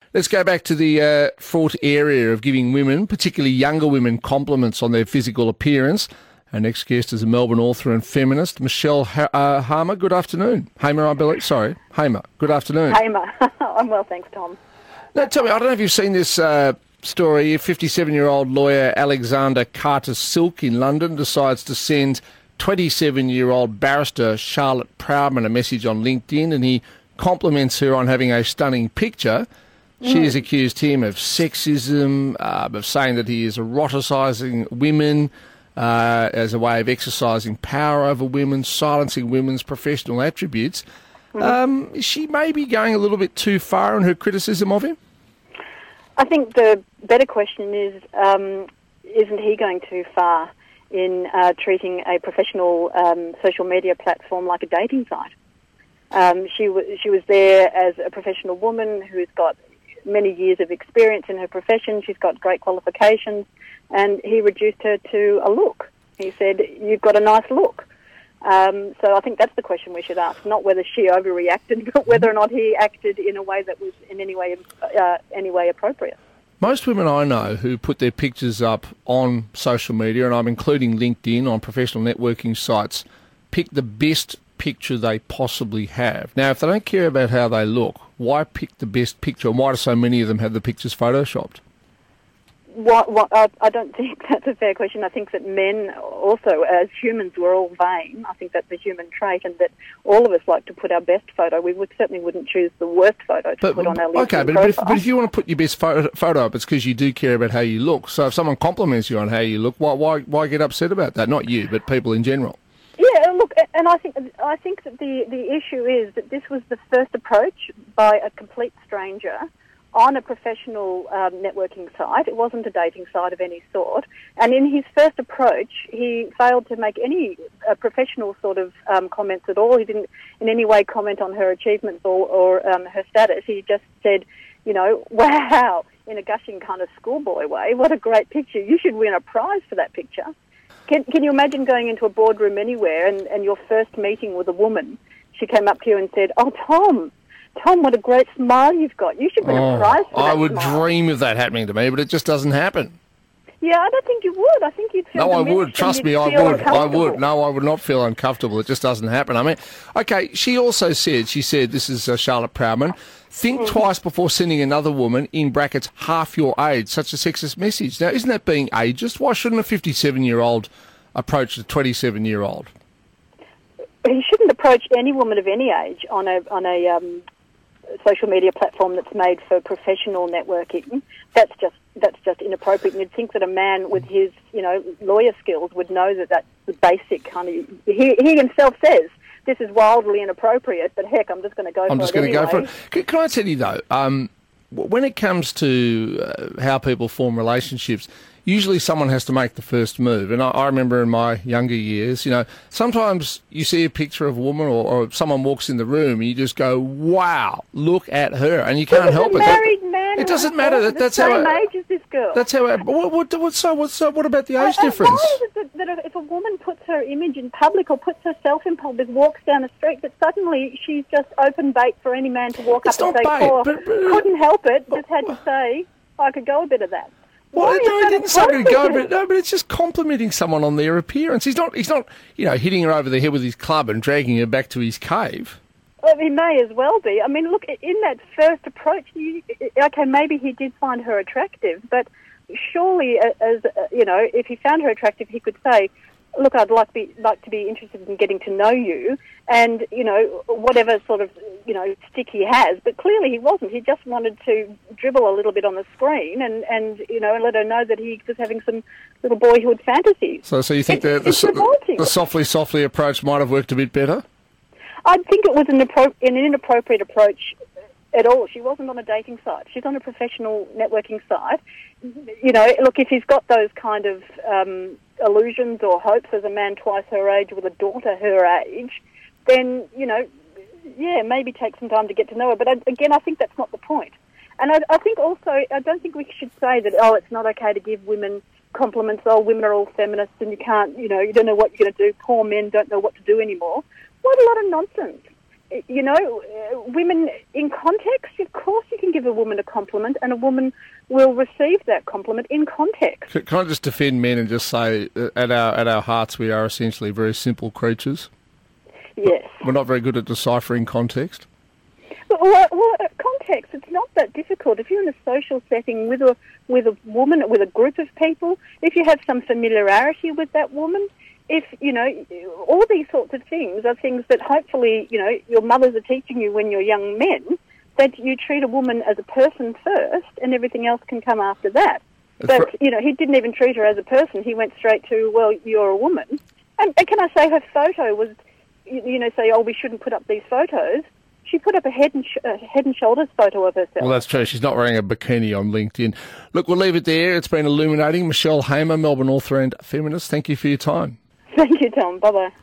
Let's go back to the fraught area of giving women, particularly younger women, compliments on their physical appearance. Our next guest is a Melbourne author and feminist, Michelle Hamer. Good afternoon. Hamer, I believe. Sorry, Hamer. Good afternoon. Hamer. I'm well, thanks, Tom. Now, tell me, I don't know if you've seen this story. 57-year-old lawyer Alexander Carter-Silk in London decides to send 27-year-old barrister Charlotte Proudman a message on LinkedIn, and he compliments her on having a stunning picture. She has accused him of sexism, of saying that he is eroticising women as a way of exercising power over women, silencing women's professional attributes. Is she maybe going a little bit too far in her criticism of him? I think the better question is, isn't he going too far in treating a professional social media platform like a dating site? She was there as a professional woman who's got many years of experience in her profession. She's got great qualifications, and he reduced her to a look. He said, "You've got a nice look." So I think that's the question we should ask, not whether she overreacted, but whether or not he acted in a way that was in any way appropriate. Most women I know who put their pictures up on social media, and I'm including LinkedIn, on professional networking sites, pick the best picture they possibly have. Now, if they don't care about how they look, why pick the best picture, and why do so many of them have the pictures photoshopped? I don't think that's a fair question. I think that men also, as humans, we're all vain. I think that's a human trait, and that all of us like to put our best photo. We certainly wouldn't choose the worst photo to put on our LinkedIn profile. But if you want to put your best photo up, it's because you do care about how you look. So if someone compliments you on how you look, why get upset about that? Not you, but people in general. Yeah, look, and I think that the issue is that this was the first approach by a complete stranger on a professional networking site. It wasn't a dating site of any sort. And in his first approach, he failed to make any professional sort of comments at all. He didn't in any way comment on her achievements or her status. He just said, wow, in a gushing kind of schoolboy way, what a great picture. You should win a prize for that picture. Can you imagine going into a boardroom anywhere and your first meeting with a woman, she came up to you and said, "Oh, Tom, what a great smile you've got. You should win a prize for that I would smile." dream of that happening to me, but it just doesn't happen. Yeah, I don't think you would. I think you'd feel No, I would. Trust me, I would. No, I would not feel uncomfortable. It just doesn't happen. I mean, okay, she said, this is Charlotte Proudman, think twice before sending another woman, in brackets, half your age, such a sexist message. Now, isn't that being ageist? Why shouldn't a 57-year-old approach a 27-year-old? He shouldn't approach any woman of any age on a social media platform that's made for professional networking. That's just inappropriate. And you'd think that a man with his, lawyer skills would know that that's the basic kind of... He himself says, this is wildly inappropriate, but heck, I'm just going to go for it. I'm just going to go for it. Can I tell you, though, when it comes to how people form relationships, usually someone has to make the first move. And I remember in my younger years, sometimes you see a picture of a woman or someone walks in the room and you just go, wow, look at her. And you can't help it. Married man. It doesn't matter. That's how. Same age as this girl. That's how. What about the age difference? I know that if a woman puts her image in public or puts herself in public, walks down the street, that suddenly she's just open bait for any man to walk up and say, couldn't help it, just had to say, I could go a bit of that. Well, no, he didn't say to go, but it's just complimenting someone on their appearance. He's not, hitting her over the head with his club and dragging her back to his cave. Well, he may as well be. I mean, look, in that first approach, maybe he did find her attractive, but surely, if he found her attractive, he could say, look, I'd like to be interested in getting to know you, and, whatever sort of, stick he has. But clearly he wasn't. He just wanted to dribble a little bit on the screen and let her know that he was having some little boyhood fantasies. So you think the softly approach might have worked a bit better? I think it was an inappropriate approach at all. She wasn't on a dating site. She's on a professional networking site. Look, if he's got those kind of illusions or hopes as a man twice her age with a daughter her age, then, maybe take some time to get to know her. But again, I think that's not the point. And I think also, I don't think we should say that, it's not okay to give women compliments, women are all feminists and you can't, you don't know what you're going to do. Poor men don't know what to do anymore. What a lot of nonsense. women in context, of course you can give a woman a compliment and a woman will receive that compliment in context. Can I just defend men and just say at our hearts we are essentially very simple creatures? Yes. We're not very good at deciphering context. Well, context, it's not that difficult. If you're in a social setting with a woman, with a group of people, if you have some familiarity with that woman, if, all these sorts of things are things that hopefully, your mothers are teaching you when you're young men, that you treat a woman as a person first and everything else can come after that. But, he didn't even treat her as a person. He went straight to, well, you're a woman. And can I say her photo was, say, we shouldn't put up these photos. She put up a head and shoulders photo of herself. Well, that's true. She's not wearing a bikini on LinkedIn. Look, we'll leave it there. It's been illuminating. Michelle Hamer, Melbourne author and feminist, thank you for your time. Thank you, Tom. Bye-bye.